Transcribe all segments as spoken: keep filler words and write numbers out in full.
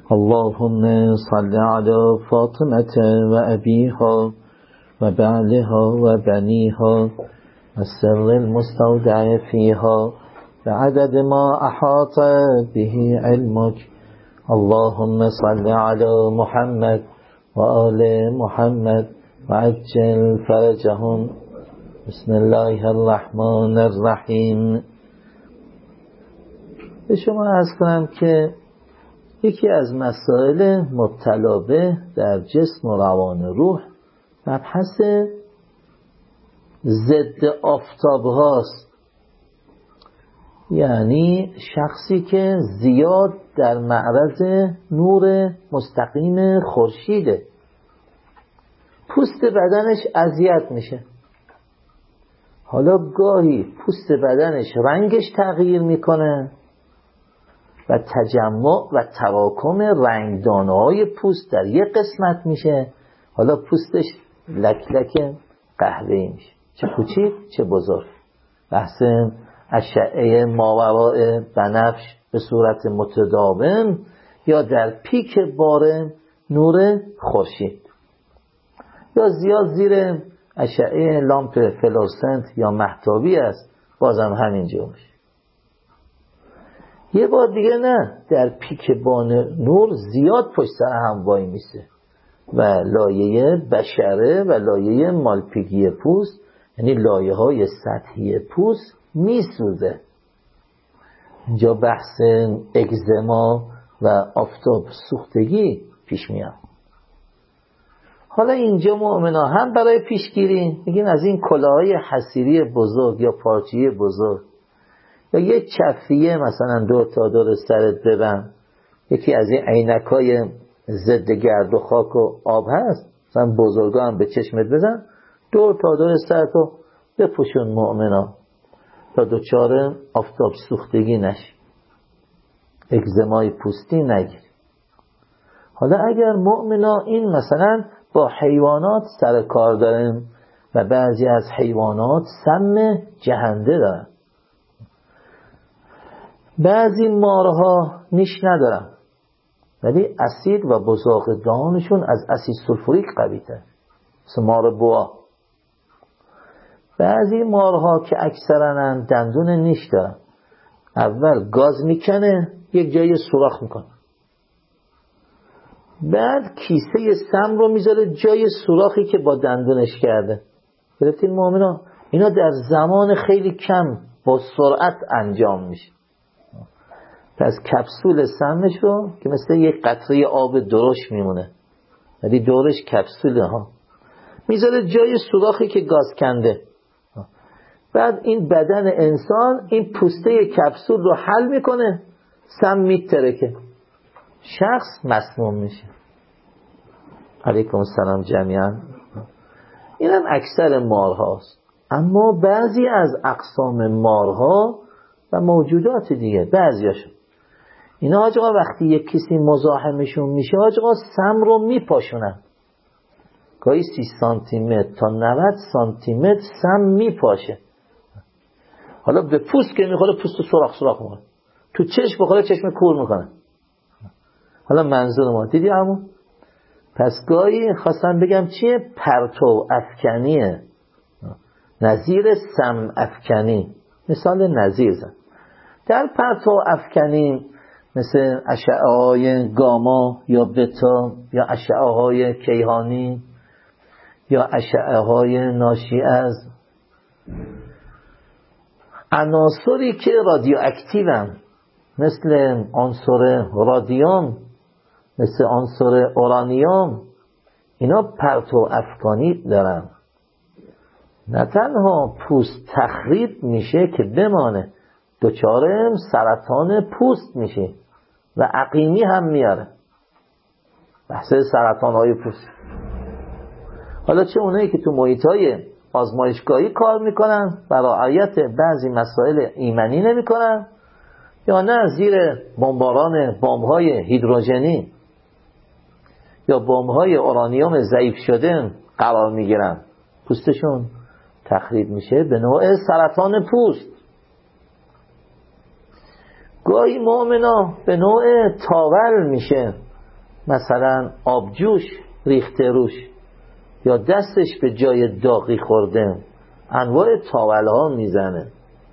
اللهم صل على فاطمة وأبيها وبعلها وبنيها والسر المستودع فيها بعدد ما أحاط به علمك. اللهم صل على محمد وآل محمد وعجل فرجهم. بسم الله الرحمن الرحیم. به شما عرض کنم که یکی از مسائل مبتلا به در جسم و روان روح مبحث ضد آفتاب هاست، یعنی شخصی که زیاد در معرض نور مستقیم خورشیده، پوست بدنش اذیت میشه. حالا گاهی پوست بدنش رنگش تغییر میکنه و تجمع و تراکم رنگدانه‌های پوست در یک قسمت میشه، حالا پوستش لک لک قهوه‌ای میشه، چه کوچیک چه بزرگ. بحث اشعه ماوراء بنفش به صورت متداوم یا در پیک بار نور خورشید، یا زیاد زیر اشعه لامپ فلورسنت یا مهتابی است، بازم همینجا میشه. یه بار دیگه نه، در پیک بان نور زیاد پشت سر هم وای میسه و لایه بشره و لایه مالپیگی پوست، یعنی لایه های سطحی پوست میسوزه. اینجا بحث اگزما و آفتاب سوختگی پیش میاد. حالا اینجا مؤمنا هم برای پیشگیری میگیم از این کلاهای حصیری بزرگ یا پارچه‌ای بزرگ یا یک چفیه مثلا دور تا دور سرت ببند، یکی از این عینکای ضد گرد و خاک و آب هست مثلا بزرگا هم به چشمت بزن، دور تا دور سرتو بپوشون مؤمنا تا دوچار آفتاب سوختگی نشی، اگزمای پوستی نگیری. حالا اگر مؤمنا این مثلا با حیوانات سر کار داریم و بعضی از حیوانات سم جهنده دارن، بعضی مارها نیش ندارن ولی اسید و بزاق دهانشون از اسید سولفوریک قوی تر، مثل مار بوا. بعضی مارها که اکثرا دندون نیش دارن، اول گاز میکنه یک جای سوراخ میکنه، بعد کیسه سم رو میذاره جای سوراخی که با دندونش کرده. گرفتین مؤمنا؟ اینا در زمان خیلی کم با سرعت انجام میشه. پس کپسول سمش رو که مثل یک قطره آب درشت میمونه، ولی دورش کپسوله ها، میذاره جای سوراخی که گاز کنده. بعد این بدن انسان این پوسته کپسول رو حل میکنه، سم میترکه، شخص مسموم میشه. علیکم السلام جمیعا. این هم اکثر مارهاست. اما بعضی از اقسام مارها و موجودات دیگه، بعضیاشون اینا حاج آقا وقتی یک کسی مزاحمشون میشه حاج آقا سم رو میپاشونن، گاهی سی سانتی متر تا نود سانتی متر سم میپاشه. حالا به پوست که میخوره پوست سوراخ سوراخ میکنه، تو چشم بخوره چشم کور میکنه. حالا منظور ما دیدی همون؟ پس گاهی خواستم بگم چیه؟ پرتو افکنیه، نظیر سم افکنی. مثال نظیر زن در پرتو افکنی مثل اشعه های گاما یا بتا یا اشعه های کیهانی یا اشعه های ناشی از عناصری که رادیواکتیو هم، مثل عنصر رادیوم، مثل عنصر اورانیوم، اینا پرتو افکانی دارن. نه تنها پوست تخریب میشه که بمانه، دچار سرطان پوست میشه و عقیمی هم میاره. بحث سرطان های پوست. حالا چه اونایی که تو محیط های آزمایشگاهی کار میکنن و رعایت بعضی مسائل ایمنی نمیکنن، یا نه زیر بمباران بمب‌های هیدروژنی یا بمب‌های اورانیوم ضعیف شده قرار میگیرن، پوستشون تخریب میشه به نوع سرطان پوست. گاهی مؤمنا به نوع تاول میشه، مثلا آبجوش ریخته روش یا دستش به جای داغی خورده انواع تاوله ها میزنه،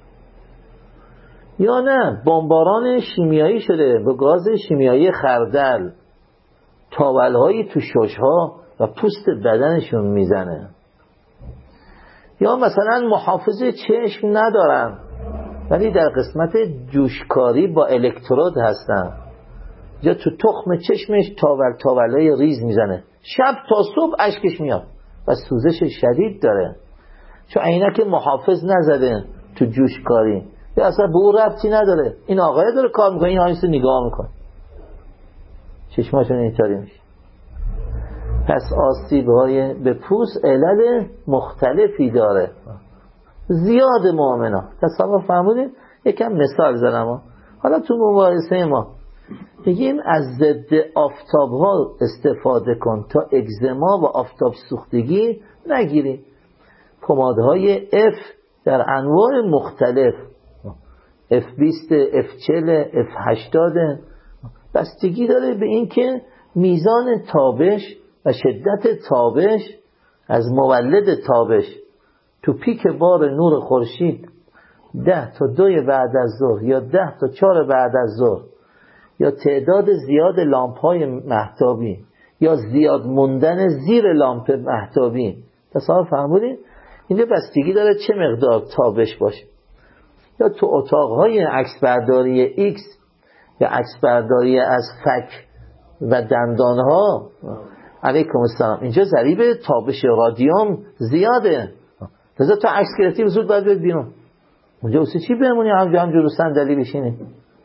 یا نه بمباران شیمیایی شده با گاز شیمیایی خردل تاوله هایی تو شش ها و پوست بدنشون میزنه، یا مثلا محافظ چشم ندارن ولی در قسمت جوشکاری با الکترود هستن، یا تو تخم چشمش تاول تاولای ریز میزنه، شب تا صبح اشکش میاد و سوزش شدید داره چون عینک محافظ نزده تو جوشکاری، یا اصلا به او ربطی نداره، این آقای داره کار میکنه این هایست نگاه میکنه چشماشون اینطوری میشه. پس آسیب های به پوست علل مختلفی داره زیاد مؤمنا. تصور فرمودید یکم مثال زدم. حالا تو مباحثه ما بگیم از ضد آفتاب ها استفاده کن تا اگزما و آفتاب سوختگی نگیری. پمادهای اف در انواع مختلف، اف بیست، اف چهل، اف هشتاد، بستگی داره به این که میزان تابش و شدت تابش از مولد تابش تو پیک بار نور خورشید ده تا دوی بعد از ظهر یا ده تا چهار بعد از ظهر یا تعداد زیاد لامپ های مهتابی یا زیاد موندن زیر لامپ مهتابی، تصور فرمودین؟ اینجا بستگی داره چه مقدار تابش باشه. یا تو اتاقهای عکسبرداری ایکس یا عکسبرداری از فک و دندانها، علیکم السلام، اینجا ضریب تابش رادیوم زیاده، لذا تو عکس گرفتی زود باید بید بیرون. اونجا واسه چی بمونی همجا همجا رو صندلی بشینی؟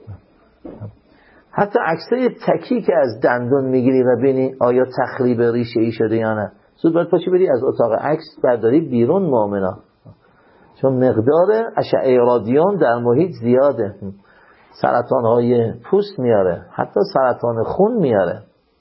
حتی عکسای تکی که از دندون میگیری و ببینی آیا تخریب ریشه ای شده یا نه، زود باید پاشی بری از اتاق عکس برداری بیرون مؤمنا، چون مقدار اشعه رادیوم در محیط زیاده، سرطان های پوست میاره، حتی سرطان خون میاره.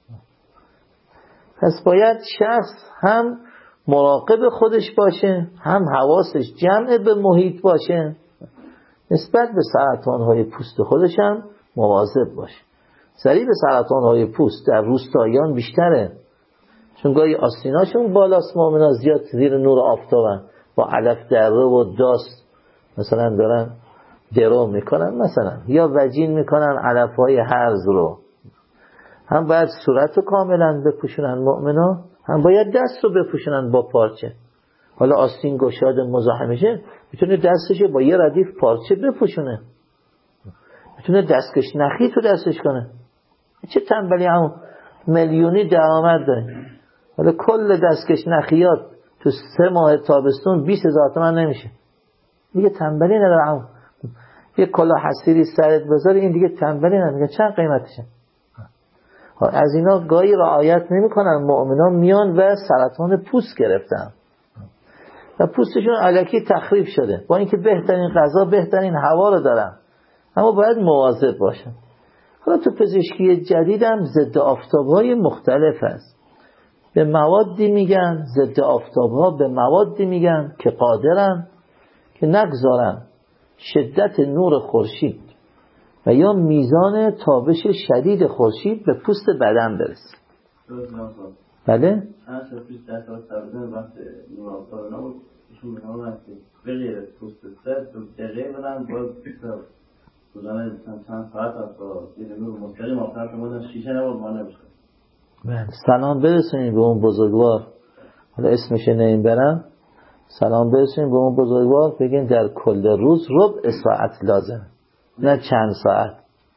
پس باید شخص هم مراقب خودش باشه، هم حواسش جمع به محیط باشه، نسبت به سرطان های پوست خودش هم مواظب باشه. ضریب سرطان های پوست در روستاییان بیشتره، چون گاهی آستیناشون بالاست مؤمنا، زیاد زیر نور آفتابن، با علف دره و داست مثلا دارن درو میکنن مثلا، یا وجین میکنن علف های هرز رو. هم باید صورت رو کاملا بپوشونن مؤمنا، هم باید دست رو بپوشونن با پارچه. حالا آستین گشاد مزاحمشه میتونه دستش با یه ردیف پارچه بپوشونه، میتونه دستکش نخی تو دستش کنه. چه تنبلی، همون میلیونی درآمد داره، حالا کل دستکش نخیات تو سه ماه تابستون بیست هزار تومان نمیشه. دیگه تنبلی نداره، همون یه کلاه حصیری سرت بذاری این دیگه تنبلی نداره. میگه چند قیمتشه؟ از اینا گاهی رعایت نمیکنن مؤمنان، میان و سرطان پوست گرفتن و پوستشون الکی تخریب شده، با اینکه بهترین غذا بهترین هوا رو دارن، اما باید مواظب باشن. حالا تو پزشکی جدیدم ضد آفتاب‌های مختلف هست، به موادی میگن ضد آفتاب‌ها، به موادی میگن که قادرن که نگذارن شدت نور خورشید و یا میزان تابش شدید خورشید به پوست بدن برسه. بله؟ چند سال پیش در سال سبزن وقت نور آفتاب نبود ایشون به نام وقتی بغیر پوست سر تو دقیقه بودن باید بودن چند ساعت هست با دید نور مستقیم آفتاب مادن شیشه نبود ما نمیشه. بله، سلام برسونید به اون بزرگوار، حالا اسمش نیم برم، سلام برسونید به اون بزرگوار، بگین در کل روز ربع ساعت لازم، نه چند ساعت.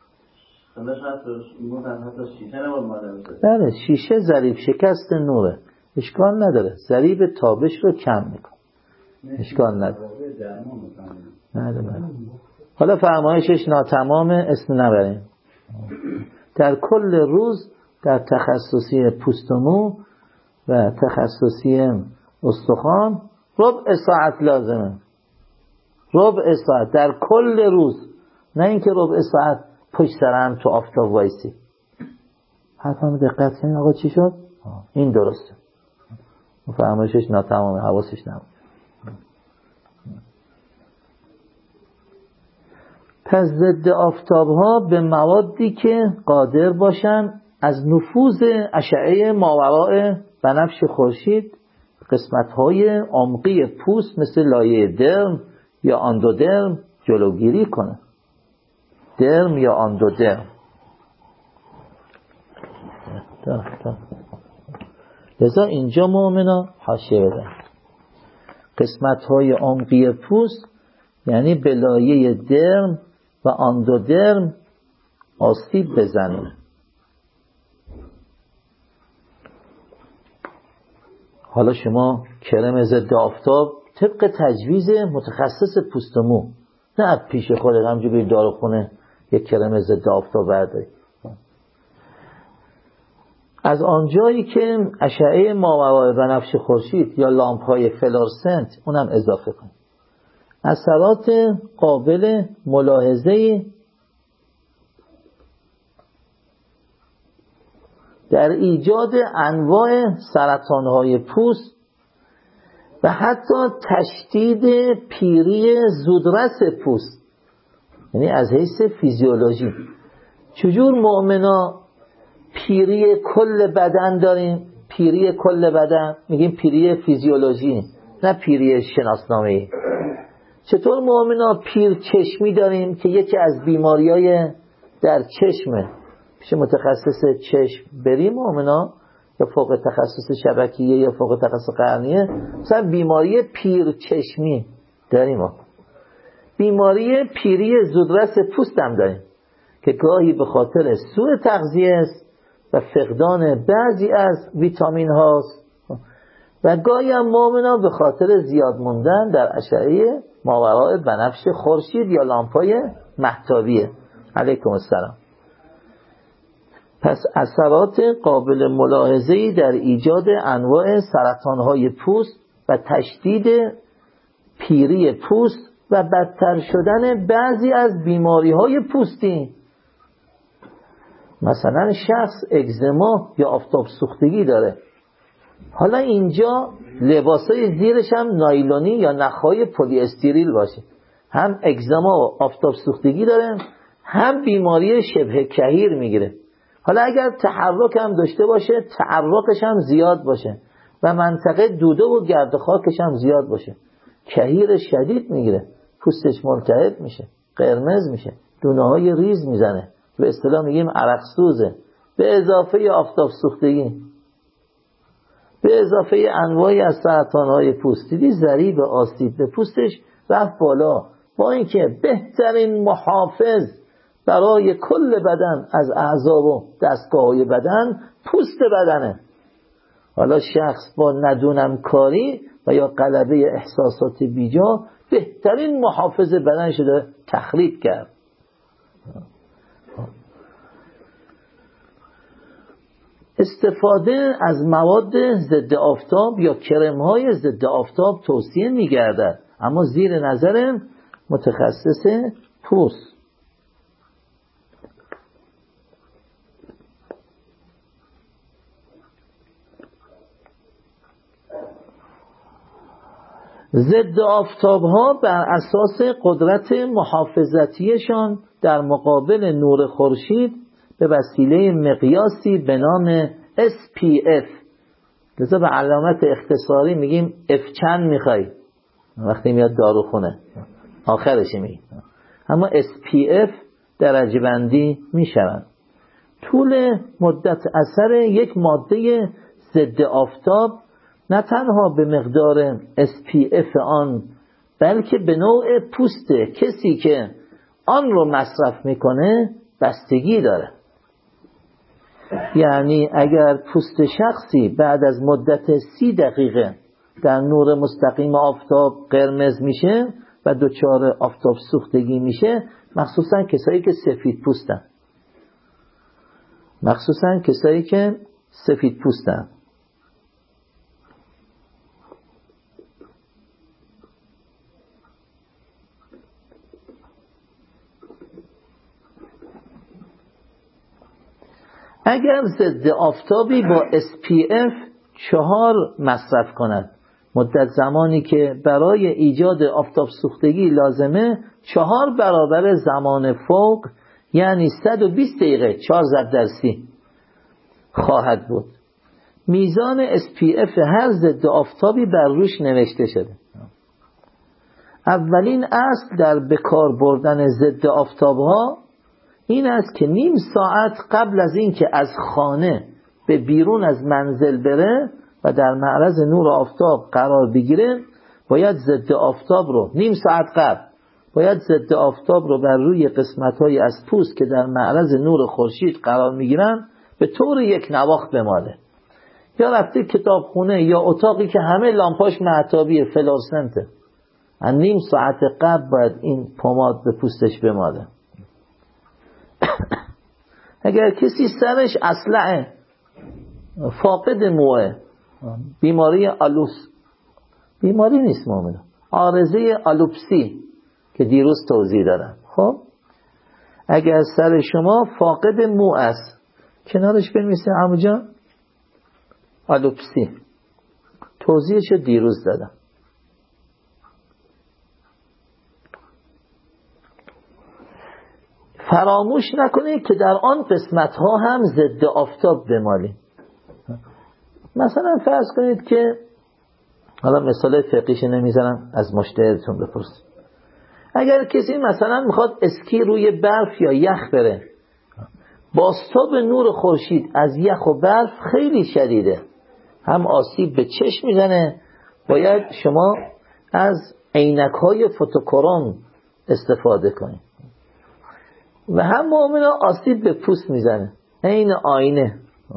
بله، شیشه ضریب شکست نوره، اشکال نداره، ضریب تابش رو کم میکن، اشکال نداره. بله بله. حالا فرمایشش ناتمام، اسم نبریم. در کل روز در تخصصی پوست و مو و تخصصی استخوان ربع ساعت لازمه، ربع ساعت در کل روز، نه اینکه ربع ساعت پشت سر هم تو آفتاب وایسی. حتما دقت کنید آقا چی شد؟ این درسته، فرمایشش ناتمامه، حواسش نبود. پس ضد آفتاب ها به موادی که قادر باشن از نفوذ اشعه ماوراء بنفش خورشید قسمت‌های عمقی پوست مثل لایه درم یا اندودرم جلوگیری کنه. درم یا اندودرم. لذا اینجا مؤمنا حاشیه بدن قسمت‌های عمقی پوست یعنی به لایه درم و اندودرم آسیب بزنه. حالا شما کرم ضد آفتاب طبق تجویز متخصص پوست و مو، نه از پیش خودت همجوری بری داروخونه یک کرم ضد آفتاب برداری. از آنجایی که اشعه ماورای بنفش خورشید یا لامپ‌های فلورسنت اونم اضافه کن. اثرات قابل ملاحظه در ایجاد انواع سرطان‌های پوست و حتی تشدید پیری زودرس پوست، یعنی از حیث فیزیولوژی. چجور مؤمنا پیری کل بدن داریم؟ پیری کل بدن میگیم پیری فیزیولوژی، نه پیری شناسنامه‌ای. چطور مؤمنا پیر چشمی داریم که یکی از بیماریای در چشمه؟ پیش متخصص چشم بریم مؤمنا، یا فوق تخصص شبکیه یا فوق تخصص قرنیه، مثلا بیماری پیر چشمی داریم ما. بیماری پیری زودرس پوست هم داریم که گاهی به خاطر سوء تغذیه است و فقدان بعضی از ویتامین هاست و گاهی هم مؤمنا به خاطر زیاد موندن در اشعه ماوراء بنفش خورشید یا لامپای مهتابیه. علیکم السلام. پس اثرات قابل ملاحظه‌ای در ایجاد انواع سرطان‌های پوست و تشدید پیری پوست و بدتر شدن بعضی از بیماری‌های پوستی. مثلا شخص اگزما یا آفتاب سوختگی داره، حالا اینجا لباسای زیرش هم نایلونی یا نخهای پلی استریل باشه، هم اگزما و آفتاب سوختگی داره، هم بیماری شبه کهیر میگیره. حالا اگر تحرک هم داشته باشه، تحرکش هم زیاد باشه و منطقه دوده و گرد خاکش هم زیاد باشه، کهیر شدید میگیره، پوستش ملتهب میشه، قرمز میشه، دونه های ریز میزنه، به اصطلاح میگیم عرق سوزه، به اضافه آفتاب سوختگی، به اضافه انواعی از سرطان‌های پوست. دیدی ضریب آسیب به پوستش رفت بالا، با اینکه بهترین محافظ برای کل بدن از اعضا و دستگاه‌های بدن پوست بدنه. حالا شخص با ندونم کاری و یا غلبه احساسات بیجا بهترین محافظ بدن شده تخریب کرد. استفاده از مواد ضد آفتاب یا کرم‌های ضد آفتاب توصیه می‌گردد، اما زیر نظر متخصص پوست. ضد آفتاب ها بر اساس قدرت محافظتیشان در مقابل نور خورشید به وسیله مقیاسی به نام اس پی اف، لذا به علامت اختصاری میگیم اف چند میخوای وقتی میاد داروخونه آخرش میگیم، اما اس پی اف درجه بندی میشوند. طول مدت اثر یک ماده ضد آفتاب نه تنها به مقدار اس پی اف آن، بلکه به نوع پوست کسی که آن رو مصرف میکنه بستگی داره. یعنی اگر پوست شخصی بعد از مدت سی دقیقه در نور مستقیم آفتاب قرمز میشه و دچار آفتاب سوختگی میشه، مخصوصا کسایی که سفید پوستن مخصوصا کسایی که سفید پوستن اگر ضد آفتابی با اس پی اف چهار مصرف کند، مدت زمانی که برای ایجاد آفتاب سوختگی لازمه چهار برابر زمان فوق، یعنی صد و بیست دقیقه، چهار ضرب در سی، خواهد بود. میزان اس پی اف هر ضد آفتابی بر روش نوشته شده. اولین اصل در بکار بردن ضد آفتاب‌ها این است که نیم ساعت قبل از این که از خانه به بیرون از منزل بره و در معرض نور آفتاب قرار بگیره، باید ضد آفتاب رو نیم ساعت قبل باید ضد آفتاب رو بر روی قسمت‌های از پوست که در معرض نور خورشید قرار میگیرن به طور یک نواخت بماله. یا رفته کتابخونه یا اتاقی که همه لامپاش مهتابی فلورسنته، نیم ساعت قبل باید این پماد به پوستش بماله. اگر کسی سرش اصلعه، فاقد موه، بیماری آلوس، بیماری نیست مومنه، عارضه آلوپسی که دیروز توضیح دادم، خب اگر سر شما فاقد مو است کنارش بنویسید عمو جان آلوپسی، توضیحش دیروز دادم. فراموش نکنید که در آن قسمت ها هم ضد آفتاب بمالید. مثلا فرض کنید که، حالا مثال فقیش نمیزنم، از مشتهدتون بپرسید، اگر کسی مثلا میخواد اسکی روی برف یا یخ بره، بازتاب نور خورشید از یخ و برف خیلی شدیده، هم آسیب به چشم میزنه، باید شما از عینک‌های فوتوکروم استفاده کنید، و هم مؤمنا آسیب به پوست میزنه، عین آینه.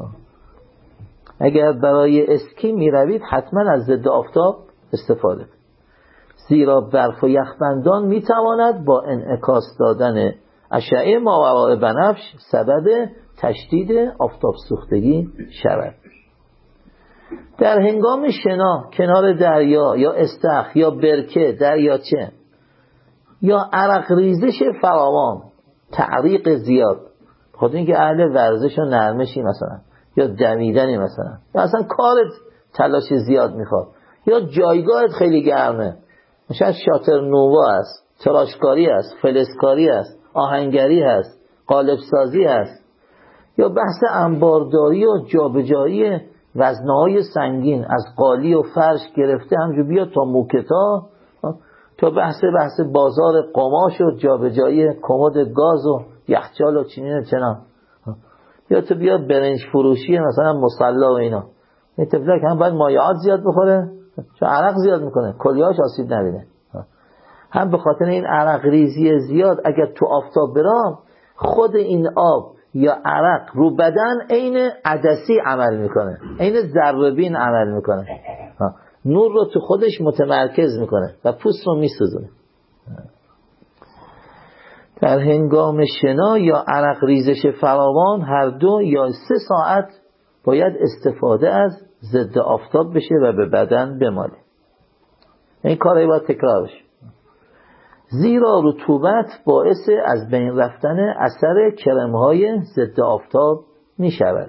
اگر برای اسکی میروید حتما از ضد آفتاب استفاده کنید، زیرا برف و یخبندان میتواند با انعکاس دادن اشعه ماوراء بنفش سبب تشدید آفتاب سوختگی شود. در هنگام شنا کنار دریا یا استخر یا برکه دریاچه یا عرق ریزش فراوان، تعریق زیاد، خود این که اهل ورزش و نرمشی مثلا، یا دویدنی مثلا، یا اصلا کارت تلاش زیاد میخواد، یا جایگاهت خیلی گرمه، مثلا شاتر نووا است، تراشکاری است، فلزکاری است، آهنگری است، قالب سازی است، یا بحث انبارداری و جابجایی وزنه‌های سنگین از قالی و فرش گرفته همجور بیا تا موکتا، تا بحث بحث بازار قماش و جابجایی کمد گاز و یخچال و چنین چنان، یا تو بیا برنج فروشی مثلا مصلا و اینا. این تفلک هم باید مایعات زیاد بخوره چون عرق زیاد میکنه، کلیه‌اش آسیب نبینه، هم به خاطر این عرق ریزی زیاد اگر تو آفتاب برام خود این آب یا عرق رو بدن عین عدسی عمل میکنه، عین ذره‌بین عمل میکنه، نور رو تو خودش متمرکز میکنه و پوست رو میسوزونه. در هنگام شنا یا عرق ریزش فراوان هر دو یا سه ساعت باید استفاده از ضد آفتاب بشه و به بدن بماله. این کار باید تکرار بشه، زیرا رطوبت باعث از بین رفتن اثر کرم‌های ضد آفتاب می شود.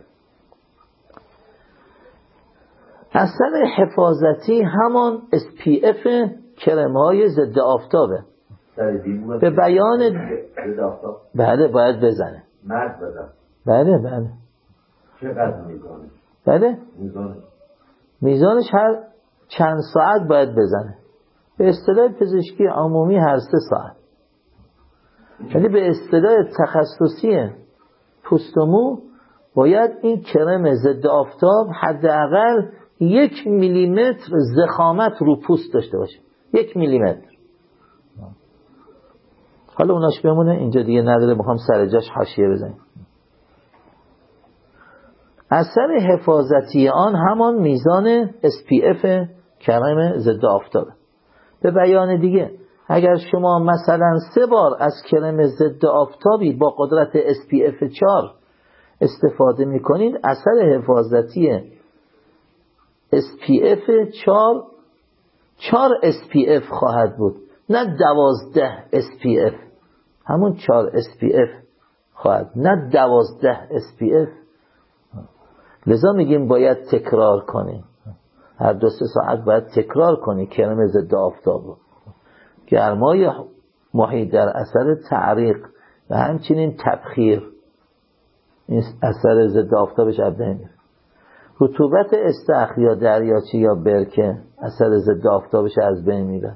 اثر حفاظتی همان اس پی اف کرم‌های ضد آفتابه. به بیان بله باید بزنه. مرد بزن. بله بله. چقدر میزانش؟ بله میزانش میزانش هر چند ساعت باید بزنه. به اصطلاح پزشکی عمومی هر سه ساعت. یعنی به اصطلاح تخصصی پوست و مو باید این کرم ضد آفتاب حداقل یک میلیمتر ضخامت رو پوست داشته باشه، یک میلیمتر. حالا اوناش بمونه اینجا دیگه نداره، میخوام سر جاش حاشیه بزنیم. اثر حفاظتی آن همان میزان اس پی اف کرم ضد آفتابه. به بیان دیگه اگر شما مثلا سه بار از کرم ضد آفتابی با قدرت اس پی اف چهار استفاده میکنید، اثر حفاظتی اس پی اف چهار چهار اس پی اف خواهد بود، نه دوازده اس پی اف، همون چهار اس پی اف خواهد، نه دوازده اس پی اف. لذا میگیم باید تکرار کنی، هر دو سه ساعت باید تکرار کنی کرم ضد آفتاب رو. گرمای محیط در اثر تعریق و همچنین تبخیر این اثر ضد آفتابش از بین میره. رطوبت استخر یا دریاچه یا برکه اثر ضد آفتابش از بین میره.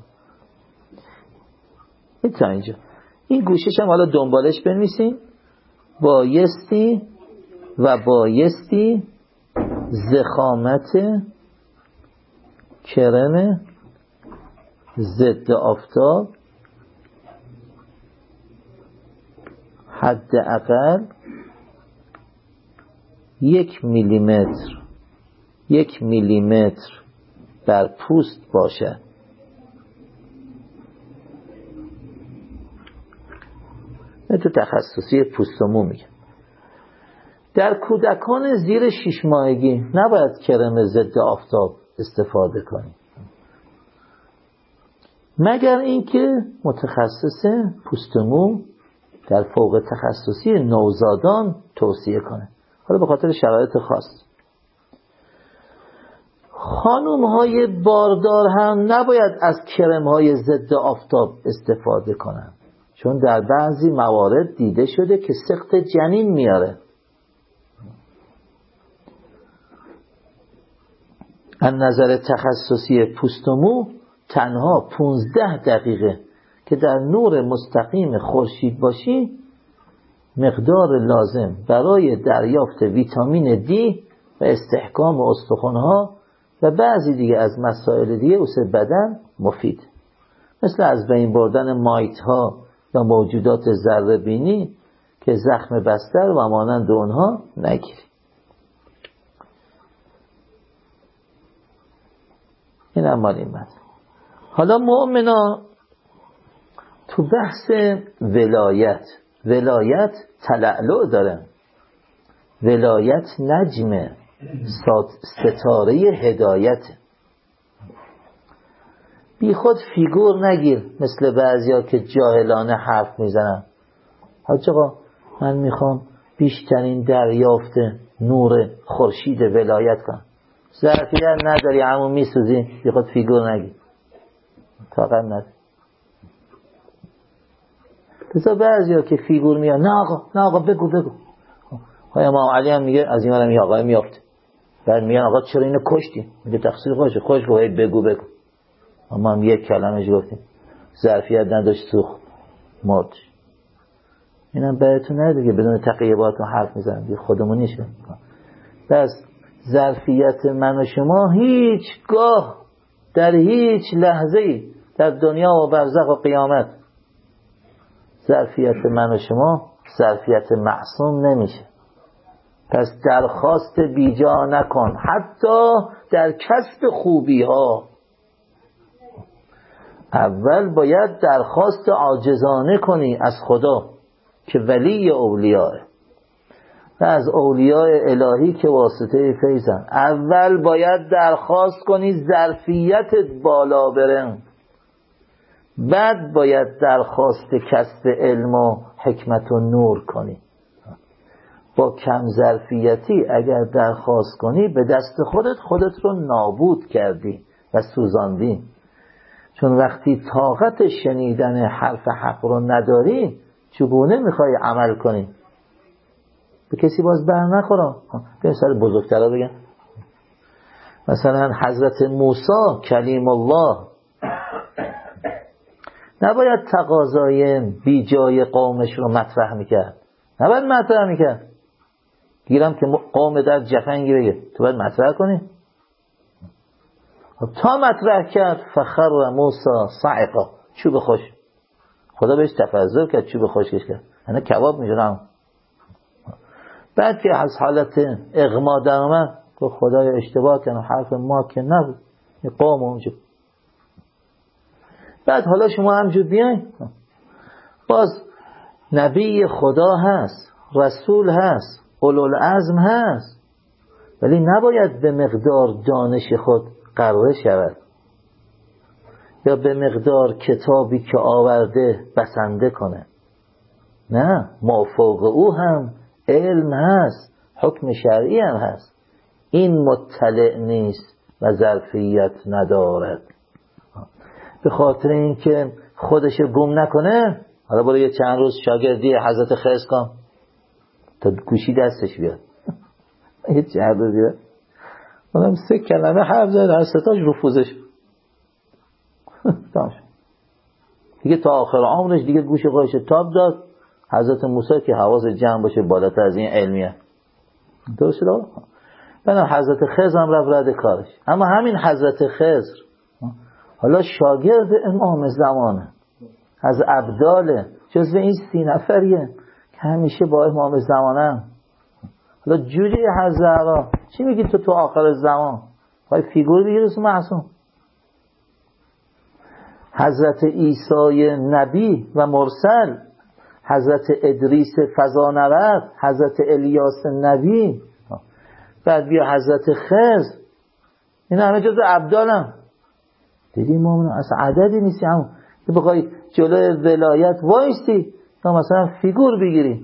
این تا اینجا. این گوشش هم حالا دنبالش بنویسیم. بایستی و بایستی ضخامت کرم ضد آفتاب حداقل یک میلیمتر یک میلیمتر بر پوست باشد. من تو تخصصی پوست و مو میگم. در کودکان زیر شش ماهگی نباید کرم ضد آفتاب استفاده کنیم مگر اینکه متخصص پوست و مو در فوق تخصصی نوزادان توصیه کنه، حالا به خاطر شرایط خاص. خانوم های باردار هم نباید از کرم های ضد آفتاب استفاده کنن، چون در بعضی موارد دیده شده که سقط جنین میاره. از نظر تخصصی پوست و مو تنها پونزده دقیقه که در نور مستقیم خورشید باشی مقدار لازم برای دریافت ویتامین دی و استحکام استخوان‌ها و بعضی دیگه از مسائل دیگه واسه بدن مفید، مثل از بین بردن مایت‌ها یا موجودات ذره بینی که زخم بستر و مانند اونها نگیری. این هم مال این مطلب. حالا مؤمنا تو بحث ولایت، ولایت تلألؤ داره، ولایت نجمه، ستاره هدایت. بی خود فیگور نگیر مثل بعضیا که جاهلانه حرف میزنن. حاج آقا من میخوام بیشترین دریافت نور خورشید ولایت کنم. ظرفیت نداری عمو میسوزی، بی خود فیگور نگیر، طاقت نداری. بسا بعضیا که فیگور میاد، نه آقا نه آقا بگو بگو. های امام علی هم میگه از این ورم یه آقای میافته، بعد میگن آقا چرا اینو کشتی؟ میگه تقصیر خودشه، خودش گفت بگو بگو. ما هم یک کلمش گفتیم، ظرفیت نداشت سوخت مرد. اینم بهتون نده که بدون تقیه باهاتون حرف میزنم، دیگه خودمونیشه. بس ظرفیت من و شما هیچگاه در هیچ لحظه‌ای در دنیا و برزخ و قیامت ظرفیت من و شما ظرفیت معصوم نمیشه. پس درخواست بیجا نکن، حتی در کسب خوبی ها. اول باید درخواست عاجزانه کنی از خدا که ولی اولیاء و از اولیاء الهی که واسطه فیضن. اول باید درخواست کنی ظرفیتت بالا بره، بعد باید درخواست کسب علم و حکمت و نور کنی. با کم ظرفیتی اگر درخواست کنی به دست خودت خودت رو نابود کردی و سوزاندی، چون وقتی طاقت شنیدن حرف حق رو نداری چگونه میخوای عمل کنی؟ به کسی باز بر نخورم. به سر بزرگترها بگم، مثلا حضرت موسی کلیم الله نباید تقاضای بی جای قومش رو مطرح میکرد، نباید مطرح میکرد. گیرم که قوم در جفنگی بگه تو باید مطرح کنی. تا مطرح کرد فخر موسی صعقا، چوب خوش. خدا بهش تفضل کرد، چوب خوشش کرد، انا کباب میجونم. بعد که از حالت اغما در اومد گفت خدای اشتباه کنم، حرف ما که نبود، یه قوم اونجا. بعد حالا شما همجور بیاین، باز نبی خدا هست، رسول هست، اولوالعزم هست، ولی نباید به مقدار دانش خود غره شود یا به مقدار کتابی که آورده بسنده کنه. نه، ما فوق او هم علم هست، حکم شرعی هم هست. این مطلع نیست و ظرفیت ندارد. به خاطر اینکه خودش گم نکنه، حالا برو یه چند روز شاگردی حضرت خضر کن، تا گوشی دستش بیاد. یه جرده بیاد منم سه کلمه حرف زد، هر ستاش رفوزش تمام. دیگه تا آخر عمرش دیگه گوش خودش تاب داد. حضرت موسی که حواس جمع باشه بالاتر از این علمیه، درست شد. بنام حضرت خضر هم رفت رد کارش. اما همین حضرت خضر حالا شاگرد امام زمانه، از ابداله، جزو این سی نفریه که همیشه با امام زمانه. حالا جوری حضرت چی میگی تو تو آخر زمان باید فیگور بگیری اسم معصوم؟ حضرت عیسی نبی و مرسل، حضرت ادریس فضانورد، حضرت الیاس نبی، بعد بیا حضرت خضر، این همه جزو ابدالم. دیدی مومن اصلا عددی نیستی، همون که بخوای جلوی ولایت وایستی یا مثلا فیگور بگیری.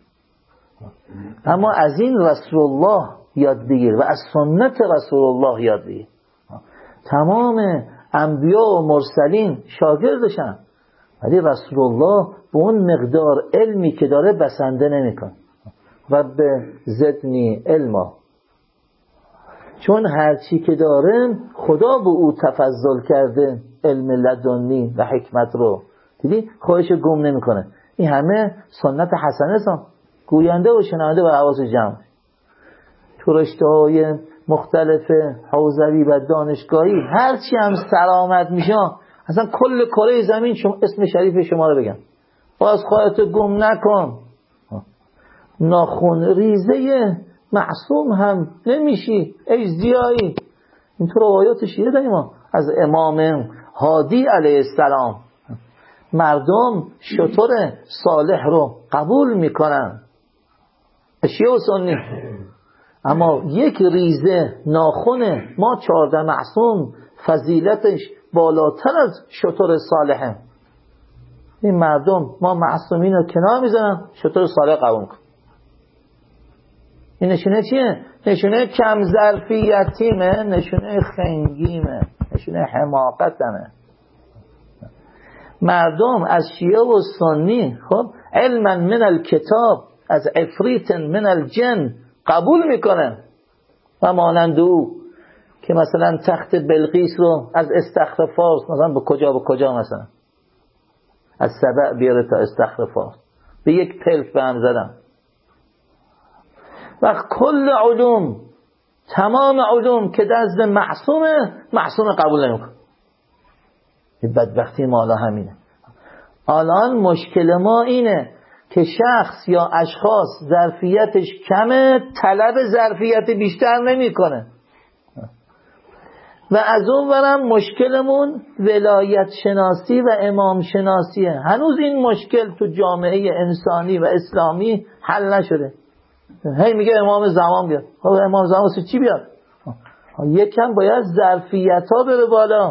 اما از این رسول الله یاد بگیر و از سنت رسول الله یاد بگیر. تمام انبیا و مرسلین شاگردشن، ولی رسول الله به اون مقدار علمی که داره بسنده نمیکن. و به زدنی علما، چون هرچی که داره خدا به او تفضل کرده، علم لدنی و حکمت رو. دیدی خودش گم نمیکنه. این همه سنت حسنه سان، گوینده و شنونده و حواس جمع. تو رشته‌های مختلف حوزوی و دانشگاهی هرچی هم سلامت میشه، اصلا کل کره زمین شما اسم شریف شما رو بگم، باز خودت گم نکن. ناخن ریزه معصوم هم نمیشی ای زیایی. این تو روایات شیعه داریم از امام هادی علیه السلام. مردم شطور صالح رو قبول میکنن، شیعه و سنی، اما یک ریزه ناخن ما چهارده معصوم فضیلتش بالاتر از شطور صالحه. این مردم ما معصومین رو کنار میزنن، شطور صالح قبول کن. این نشونه چیه؟ نشونه کم ظرفیتیمه، نشونه خنگیمه، نشونه حماقتمه. مردم از شیعه و سنی خب علما من الکتاب از عفریت من الجن قبول میکنن و مانند او که مثلا تخت بلقیس رو از استخر فارس مثلا به کجا به کجا مثلا از سبع بیاره تا استخر فارس به یک پلک به هم زدن. و کل علوم، تمام علوم که دست معصومه، معصوم قبول نمیکنه. بدبختی ما الان همینه. الان مشکل ما اینه که شخص یا اشخاص ظرفیتش کمه، طلب ظرفیت بیشتر نمیکنه. و از اون ورم مشکلمون ولایت شناسی و امام شناسیه. هنوز این مشکل تو جامعه انسانی و اسلامی حل نشده. هی میگه امام زمان بیاد. خب امام زمان واسه چی بیاد؟ یکم باید ظرفیت ها بره بالا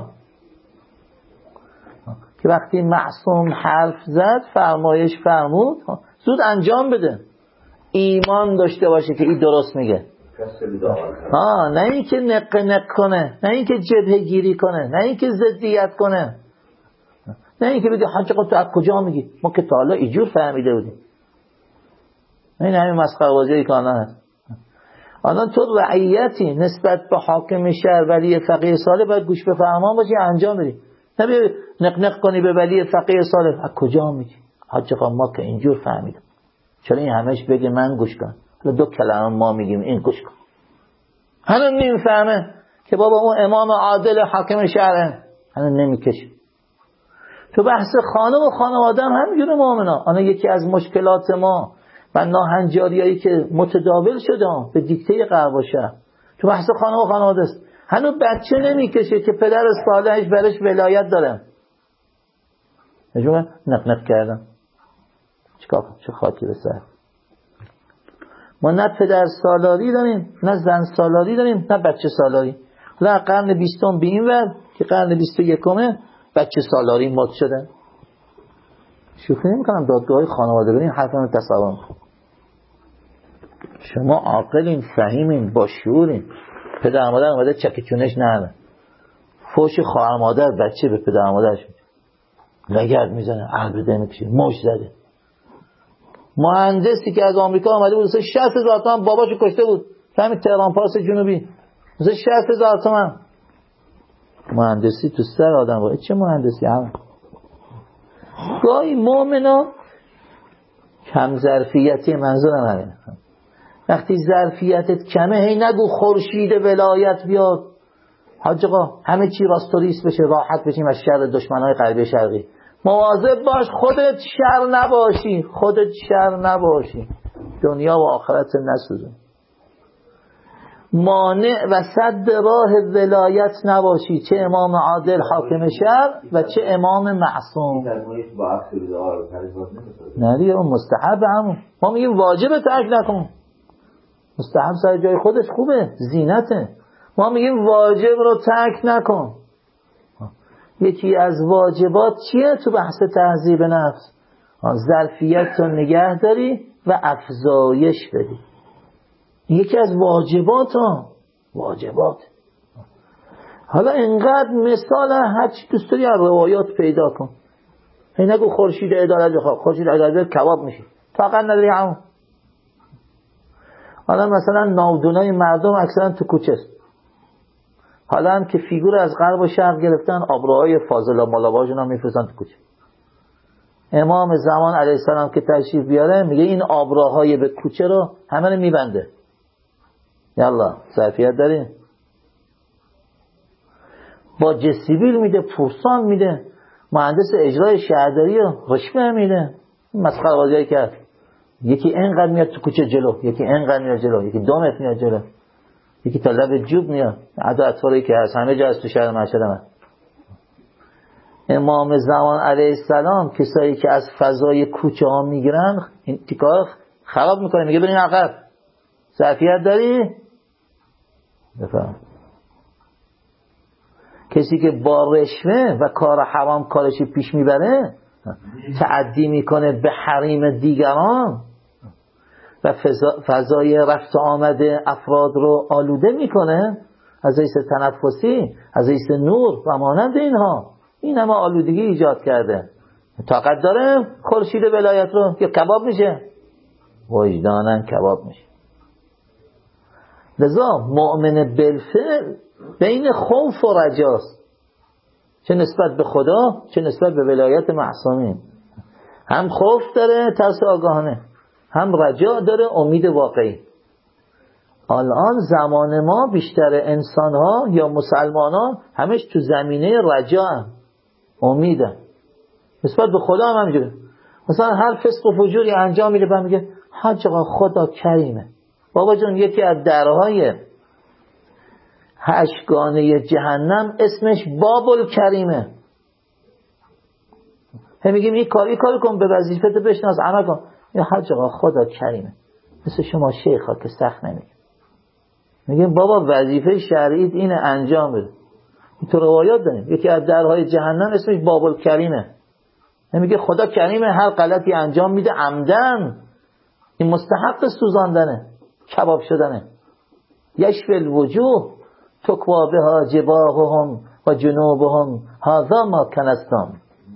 که وقتی معصوم حرف زد، فرمایش فرمود، زود انجام بده. ایمان داشته باشه که این درست میگه. ها نه اینکه نق نق کنه، نه اینکه جبهه گیری کنه، نه اینکه ضدیت کنه، نه اینکه بگه حاج آقا تو از کجا میگی؟ ما که تا حالا اینجور فهمیده بودیم. این همین مسخره بازی که الان هست. الان تو رعیتی نسبت به حاکم شهر، ولی فقیه صالح باید گوش به فرمان باشی، انجام بدی. نه بیا نق نق کنی به ولی فقیه صالح. از کجا میگی؟ حاج آقا ما که اینجور فهمیدیم. چرا این همش بگه من گوش کن؟ حالا دو کلمه ما میگیم این گوش کن. هنوز نمیفهمه که بابا اون امام عادل حاکم شهره. هنوز نمیکشه. تو بحث خانه و خانواده هم همینجوره مؤمنا. آن یکی از مشکلات ما و ناهنجاریایی که متداول شده به دیکته غرب و شرق تو بحث خانه و خانواده است. هنوز بچه نمیکشه که پدر صالحش برش ولایت داره. نجومه نق نق کردم. چیکار کنم؟ چه خاکی به سر. ما نه پدر سالاری داریم، نه زن سالاری داریم، نه بچه سالاری. حالا قرن بیستم به این ور که قرن بیست و یکمه بچه سالاری مد شده. شوخی نمی کنم، دادگاه خانواده بریم حرفمون تصور میکنم. شما عاقلین، فهیمین، با شعورین. پدر مادر اومده چک چونش نرمه، فوش خواهر مادر بچه به پدر مادرش میده، لگد میزنه، عربده میکشه، موش زده. مهندسی که از آمریکا آمده بود شصت هزار تومان باباشو کشته بود همین تهران پارس جنوبی، شصت هزار تومان مهندسی تو سر آدم بود. چه مهندسی هم گاهی مؤمنا کم ظرفیتی، منظورم همین، وقتی ظرفیتت کمه هی نگو خورشید ولایت بیاد حاج آقا همه چی راستوریست بشه راحت بشیم از شر دشمنای غربی شرقی. مواظب باش خودت شر نباشی، خودت شر نباشی، دنیا و آخرت نسوزون. مانع و سد راه ولایت نباشی، چه امام عادل حاکم شهر و چه امام معصوم. نه دیگه اون مستحب همون، ما میگیم واجب ترک نکن، مستحب سر جای خودش خوبه زینته، ما میگیم واجب رو ترک نکن. یکی از واجبات چیه تو بحث تهذیب نفس؟ ظرفیت رو نگه داری و افزایش بدی. یکی از واجبات ها واجبات. حالا اینقدر مثال هر چی دوست داری از روایات پیدا کن. هی نگو خورشید عدالت بخواه، خورشید عدالت کباب میشه طاقت نداری همون. حالا مثلا ناودونای مردم اکثرا تو کوچه است، حالا هم که فیگور از غرب و شرق گرفتن آبروهای فاضل و مالاباجون هم میفرستن تو کوچه. امام زمان علیه السلام که تشریف بیاره میگه این آبروهای به کوچه رو همه رو میبنده. یالا ظرفیت داریم، با جسیبیل میده، پورسان میده، مهندس اجرای شهرداری رو رشوه میده. مسخره بازی کرد، یکی اینقدر میاد تو کوچه جلو، یکی اینقدر میاد جلو، یکی دو متر میاد جلو، یکی تا لب جوب میاد. عدد اطفالی که هست همه جا از تو شهر مشهد من. امام زمان علیه السلام کسایی که از فضای کوچه ها میگیرن این تیکار خراب میکنه، میگه برین عقب. ظرفیت داری؟ بفهم. کسی که با رشوه و کار حرام کارشی پیش میبره، تعدی میکنه به حریم دیگران و فضا، فضای رفت آمد افراد رو آلوده میکنه از حیث تنفسی، از حیث نور و مانند اینها، این همه آلودگی ایجاد کرده. طاقت داره خورشید ولایت رو که کباب میشه؟ وجدانن کباب میشه. لذا مؤمن بالفعل بین خوف و رجاست، چه نسبت به خدا چه نسبت به ولایت معصومین. هم خوف داره ترس آگاهانه، هم رجا داره امید واقعی. الان زمان ما بیشتر انسان ها یا مسلمان ها همش تو زمینه رجا هم امید هم. نسبت به خدا هم همینجوره. مثلا هر فسق و فجوری انجام میده بعد میگه حاج آقا خدا کریمه. بابا جون یکی از درهای هشتگانه جهنم اسمش باب الکریمه. هم میگیم این کاری کار کن، به وظیفت بشناس، عمل کن. یا حاج آقا خدا کریمه، مثل شما شیخ ها که سخت نمیگه. میگیم بابا وظیفه شرعیت اینه انجام بده. تو روایات داریم یکی از درهای جهنم اسمش باب الکریمه. میگه خدا کریمه، هر غلطی انجام میده عمدن، این مستحق سوزاندنه، کباب شدنه. یشفی الوجوه تکوا بها جباههم و جنوبهم هذا ما کنستم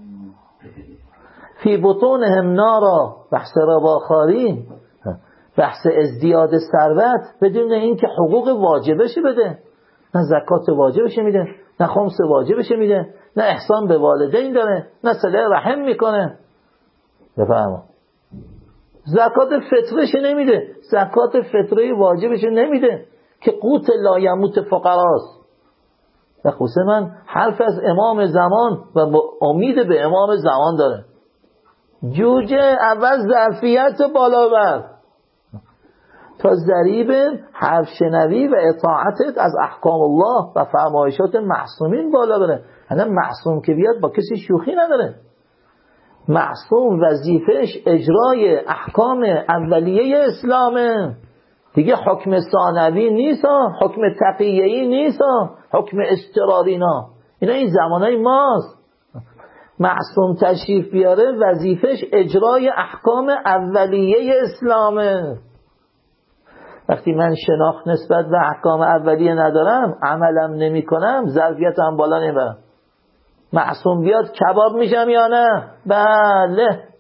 فی بطونهم نارا. بحث رباخاری، بحث ازدیاد ثروت بدون اینکه حقوق واجبش بده. نه زکات واجبش میده، نه خمس واجبش میده، نه احسان به والدین داره، نه صله رحم میکنه. بفرما زکات فطرش نمیده، زکات فطره واجبش نمیده که قوت لا یموت فقراست. و خصوصا من حرف از امام زمان و امید به امام زمان داره. جوجه اول ظرفیت بالا بر تا ضریب حرف شنوی و اطاعتت از احکام الله و فرمایشات معصومین بالا بره. یعنی معصوم که بیاد با کسی شوخی نداره. معصوم وظیفش اجرای احکام اولیه اسلامه دیگه، حکم ثانوی نیست، حکم تقیه‌ای نیست، حکم اضطراری نه. اینا این زمانای ماست. معصوم تشریف بیاره وظیفش اجرای احکام اولیه اسلامه. وقتی من شناخت نسبت به احکام اولیه ندارم، عملم نمی کنم، ظرفیتم بالا نمیبرم. معصوم بیاد کباب میشم یا نه؟ بله.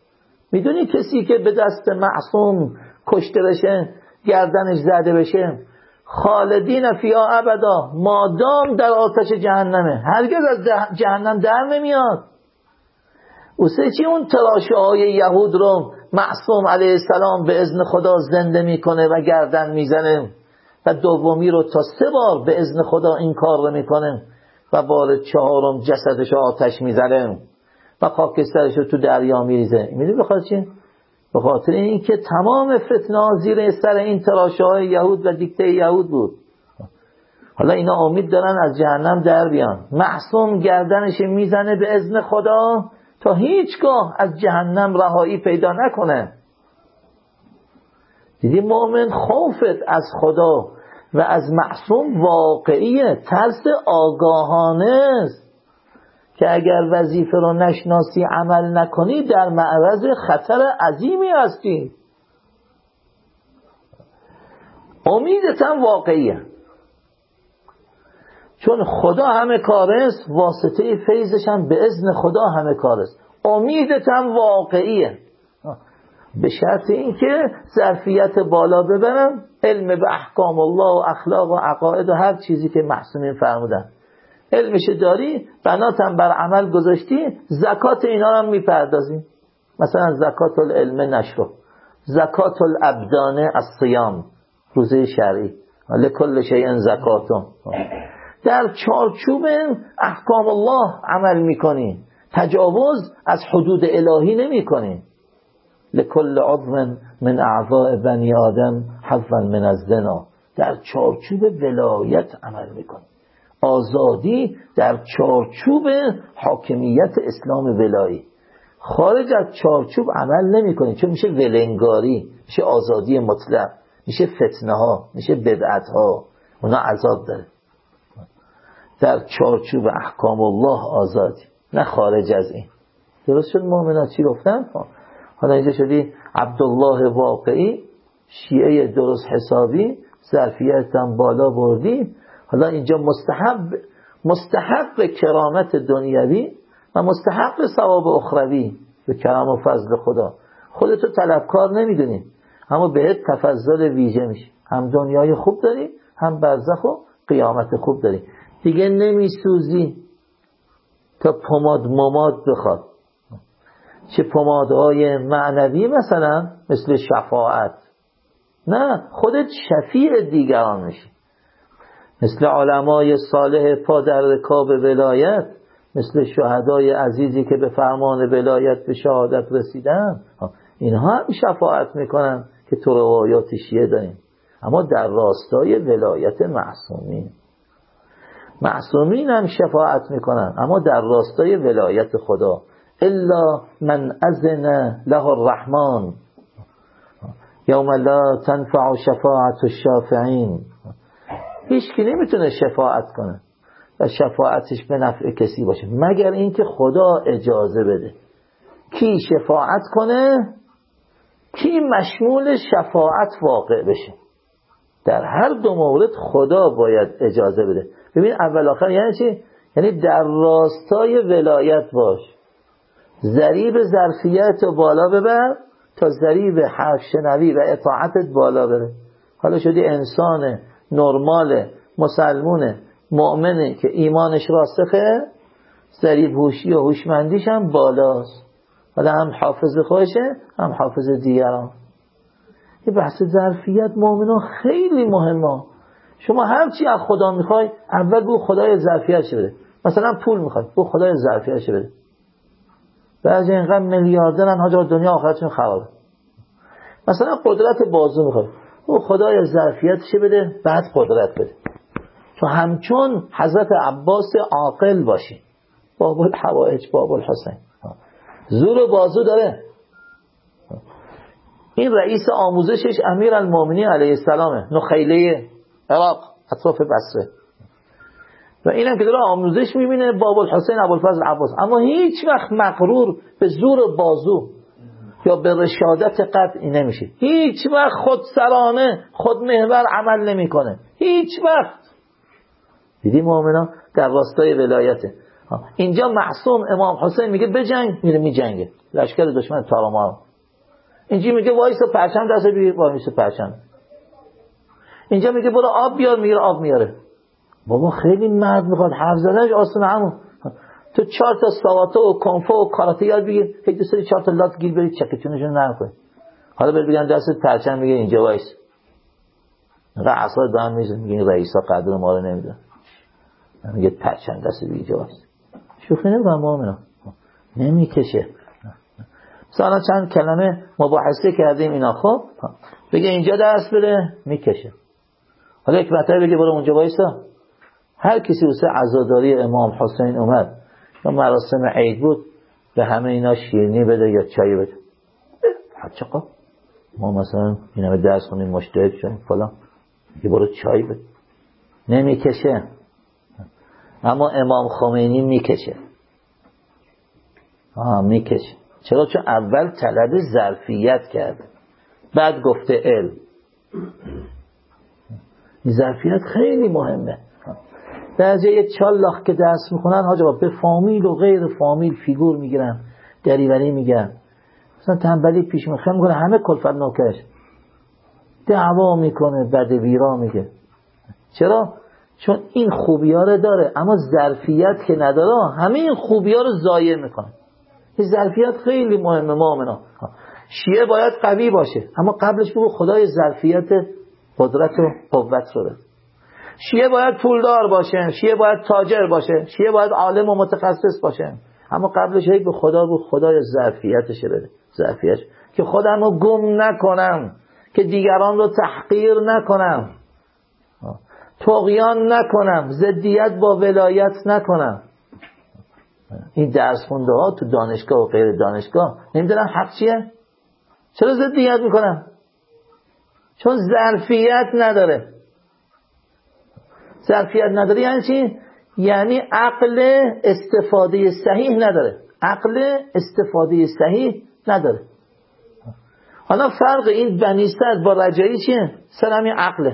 میدونی کسی که به دست معصوم کشته بشه، گردنش زده بشه، خالدین فیها ابدا، مادام در آتش جهنمه، هرگز از جهنم در نمیاد. اوسه چی اون تراشه های یهود رو معصوم علیه السلام به اذن خدا زنده میکنه و گردن میزنه و دومی رو تا سه بار به اذن خدا این کار رو میکنه و بار چهارم جسدش آتش میزنه و خاکسترش رو تو دریا میریزه. میدونی بخاطر چی؟ به خاطر این که تمام فتنه زیر سر این تراشه های یهود و دیکته یهود بود. حالا اینا امید دارن از جهنم در بیان. معصوم گردنش میزنه به اذن خدا تا هیچگاه از جهنم رهایی پیدا نکنه. دیدی مؤمن خوفت از خدا و از معصوم واقعیه، ترس آگاهانه است که اگر وظیفه رو نشناسی عمل نکنی در معرض خطر عظیمی هستی. امیدت هم واقعیه، چون خدا همه کار است، واسطه فیضش هم به اذن خدا همه کار است. امیدت هم واقعیه، به شرط اینکه ظرفیت بالا ببرم، علم به احکام الله و اخلاق و عقاید و هر چیزی که معصومین فرمودن علمش داری، بناتم بر عمل گذاشتی، زکات اینا هم میپردازی. مثلا زکات العلم نشو، زکات الابدانه الصیام، روزه شرعی، لکل شیء زکاتون. در چارچوب احکام الله عمل میکنی، تجاوز از حدود الهی نمی کنی. لکل عضو من اعضاء بنی آدم حظا من الزنا، در چارچوب ولایت عمل میکنی. آزادی در چارچوب حاکمیت اسلام ولایی. خارج از چارچوب عمل نمی کنی، چون میشه ولنگاری، میشه آزادی مطلق، میشه فتنه ها، میشه بدعت ها، اونا عذاب داره. در چارچوب احکام الله آزادی، نه خارج از این. درست شد مؤمنان چی گفتن؟ حالا اینجا شدی عبدالله واقعی، شیعه درست حسابی، ظرفیت هم بالا بردی. حالا اینجا مستحب مستحق کرامت دنیوی و مستحق ثواب اخروی به کرم و فضل خدا. خودتو طلبکار نمیدونی، اما بهت تفضل ویژه میشه. هم دنیای خوب داری، هم برزخ و قیامت خوب داری. دیگه نمیسوزی تا پماد مماد بخواد. چه پمادهای معنوی مثلا مثل شفاعت، نه، خودت شفیع دیگران میشی. مثل علمای صالح پا در رکاب ولایت، مثل شهدای عزیزی که به فرمان ولایت به شهادت رسیدن، اینها هم شفاعت میکنن که تو روایات شیعه داریم، اما در راستای ولایت معصومین. معصومین هم شفاعت میکنن اما در راستای ولایت خدا. الا من اذن له الرحمن یوم لا تنفع شفاعت الشافعین. هیچ کی نمیتونه شفاعت کنه و شفاعتش به نفع کسی باشه مگر اینکه خدا اجازه بده. کی شفاعت کنه؟ کی مشمول شفاعت واقع بشه. در هر دو مورد خدا باید اجازه بده. ببین اول آخر یعنی چی؟ یعنی در راستای ولایت باش، ضریب ظرفیت بالا ببر تا ضریب حرف شنوی و اطاعتت بالا بره. حالا شدی انسان نرمال مسلمونه مؤمنه که ایمانش راسخه، ضریب هوشی و هوشمندیش هم بالاست. حالا هم حافظ خودشه هم حافظ دیگران. این بحث ظرفیت مؤمنان خیلی مهمه. شما هر چی از خدا میخوای اول بگو خدای ظرفیتش بده. مثلا پول میخوای بگو خدای ظرفیتش بده. بعضی اینقدر میلیاردرن حاجا دنیا آخرتشون خرابه. مثلا قدرت بازو میخوای بگو خدای ظرفیتش بده بعد قدرت بده. تو همچون حضرت عباس عاقل باشی. باب الحوائج باب الحسین. زور و بازو داره. این رئیس آموزشش امیر المومنین علیه السلامه، نخیله عراق اطراف بصره، و اینم که داره آموزش میبینه باب الحسین ابوالفضل عباس، اما هیچ وقت مغرور به زور و بازو یا به رشادت قطعی نمیشه. هیچ وقت خودسرانه خودمحور عمل نمیکنه. هیچ وقت. دیدی مؤمنان در راستای ولایته. اینجا معصوم امام حسین میگه بجنگ، میره میجنگه، لشکر دشمن تارمار. اینجا میگه وایسا پرچم دست بگیر، وایسا پرچم. اینجا میگه برو آب بیار، میگه آب میاره. بابا خیلی مرد میخواد، حرف زدنش آسونه. همون تو چهار تا ساواته و کنفو و کاراته یاد بگیر، هی دو سری چهار تا لات گیر برید چکتونشون نرم کنید. حالا بهت بگن دستت پرچم، میگه اینجا وایس. اینقدر اعصاب دارن میزن، میگه این رئیسا قدر ما رو نمیدن. میگه پرچم دست بگیر اینجا وایس. شوخی نمیکنم مؤمنا، نمیکشه. مثلا چند کلمه مباحثه کردیم اینا، خب بگه اینجا دست بده، میکشه. حالا یک مرتبه بگه برو اونجا وایسا. هر کسی واسه عزاداری امام حسین اومد یا مراسم عید بود، به همه اینا شیرینی بده یا چای بده. حقا ما مثلا این همه درس خونیم مجتهد شدیم فلان، میگه برو چای بده، نمیکشه. اما امام خمینی میکشه. آه میکشه. چرا؟ چون اول طلب ظرفیت کرده، بعد گفته علم. این ظرفیت خیلی مهمه. در جای چالاخ که درس میخونن حاجا به فامیل و غیر فامیل فیگور میگیرن، دریوری میگن، مثلا تنبلی پیش میخواه میکنه، همه کلفت نوکرش، دعوا میکنه، بد ویرا میگه. چرا؟ چون این خوبی ها رو داره اما ظرفیت که نداره، همه این خوبی ها رو ضایع میکنه. این ظرفیت خیلی مهمه مؤمنا. شیعه باید قوی باشه، اما قبلش بگو خدای ظرفیت قدرت و قوت رو بده. شیعه باید پولدار باشه، شیعه باید تاجر باشه، شیعه باید عالم و متخصص باشه، اما قبلش هی به خدا بگو خدای ظرفیتش بده، ظرفیتش که خودم رو گم نکنم، که دیگران رو تحقیر نکنم، طغیان نکنم، ضدیت با ولایت نکنم. این درس خونده ها تو دانشگاه و غیر دانشگاه نمیدونم حق چیه؟ چرا ضدیت میکنم؟ چون ظرفیت نداره. ظرفیت نداره یعنی چی؟ یعنی عقل استفاده صحیح نداره. عقل استفاده صحیح نداره. حالا فرق این بنی سعد با رجایی چیه؟ سر همین عقله.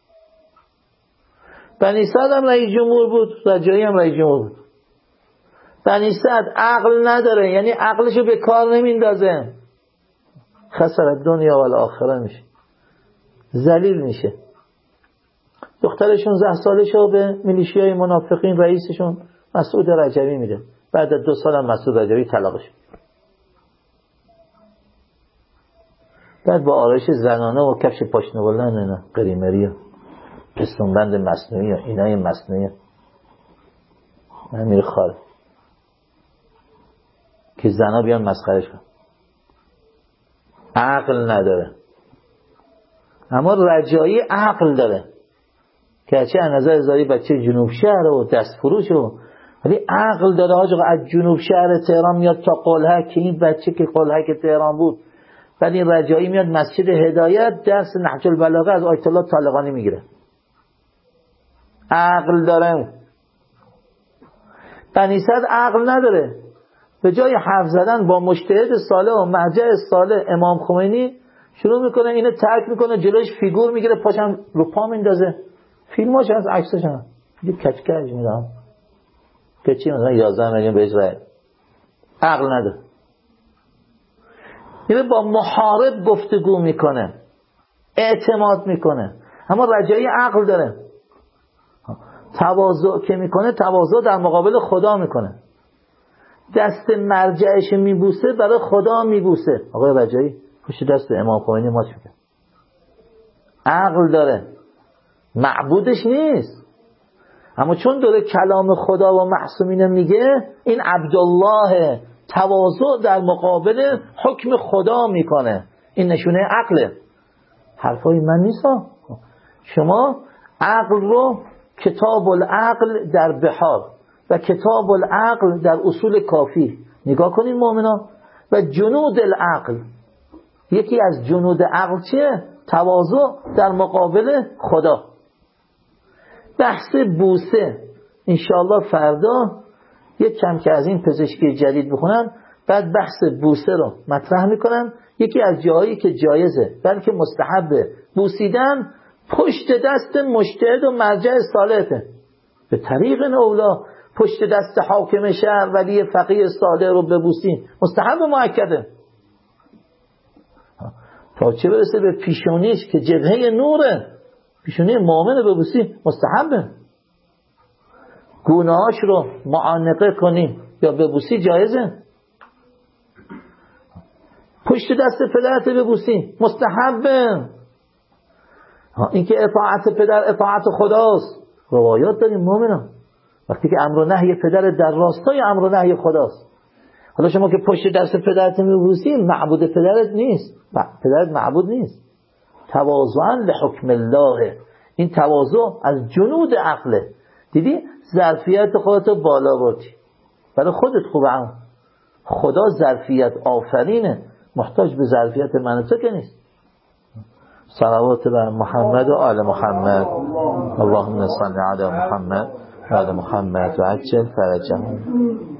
بنی سعد هم رئیس جمهور بود، رجایی هم رئیس جمهور بود. بنی سعد عقل نداره، یعنی عقلشو به کار نمیندازه، خسر دنیا و الاخره میشه، ذلیل میشه. دختر شانزده سالشو به میلیشیای منافقین رئیسشون مسعود رجوی میده، بعد از دو سال هم مسعود رجوی طلاقش. بعد با آرایش زنانه و کفش پاشنه بلند اینا قریمری و پستونبند مصنوعی و اینای مصنوعی امیر خال که زنا بیان مسخرش کن. عقل نداره. اما رجایی عقل داره که چه از نظر ازایی بچه جنوب شهر و دست فروش و ولی عقل داره. حاجا از جنوب شهر تهران میاد تا قلهک، که این بچه که قلهک تهران بود، بعد این رجایی میاد مسجد هدایت درس نهج البلاغه از آیت الله طالقانی میگیره. عقل داره. بنی سعد عقل نداره. به جای حرف زدن با مجتهد صالح و مرجع صالح امام خمینی شروع میکنه اینو ترک میکنه، جلوش فیگور میگیره، پاشم رو پا میندازه. فیلماش از عکسش هم یه کچکج میدم که چی مثلا یازده میلیون بهش رای. عقل نداره. اینه با محارب گفتگو میکنه، اعتماد میکنه. اما رجایی عقل داره. تواضع که میکنه، تواضع در مقابل خدا میکنه. دست مرجعش میبوسه، برای خدا میبوسه. آقای رجایی پشت دست امام خمینی ماچ میکنه. عقل داره، معبودش نیست، اما چون داره کلام خدا و معصومین میگه، این عبدالله تواضع در مقابل حکم خدا میکنه. این نشونه عقله. حرفای من نیست. شما عقل رو کتاب العقل در بحار و کتاب العقل در اصول کافی نگاه کنین مؤمنا. و جنود العقل، یکی از جنود عقل چیه؟ تواضع در مقابل خدا. بحث بوسه انشاءالله فردا یک کم که از این پزشکی جدید بخونن، بعد بحث بوسه رو مطرح میکنن. یکی از جاهایی که جایزه بلکه مستحبه بوسیدن پشت دست مجتهد و مرجع صالحه. به طریق اولا پشت دست حاکم شهر ولی فقیه صالح رو ببوسین مستحب و مؤکده. تا چه برسه به پیشونیش که جبهه نوره، پیشونی مؤمن ببوسی مستحبه. گونه‌هاش رو معانقه کنی یا ببوسی جایزه. پشت دست پدرت ببوسی مستحبه. این که اطاعت پدر اطاعت خداست. روایات داریم مؤمنان وقتی که امر و نهی پدر در راستای امر و نهی خداست. حالا شما که پشت دست پدرت میبوسی معبود پدرت نیست، پدرت معبود نیست. تواضعاً لحکم الله، این تواضع از جنود عقله. دیدی ظرفیت خودتو بالا بردی برای خودت خوبه. هم خدا ظرفیت آفرینه، محتاج به ظرفیت من و تو که نیست. صلوات بر محمد و آل محمد. اللهم صل علی محمد و آل محمد و عجل فرجهم.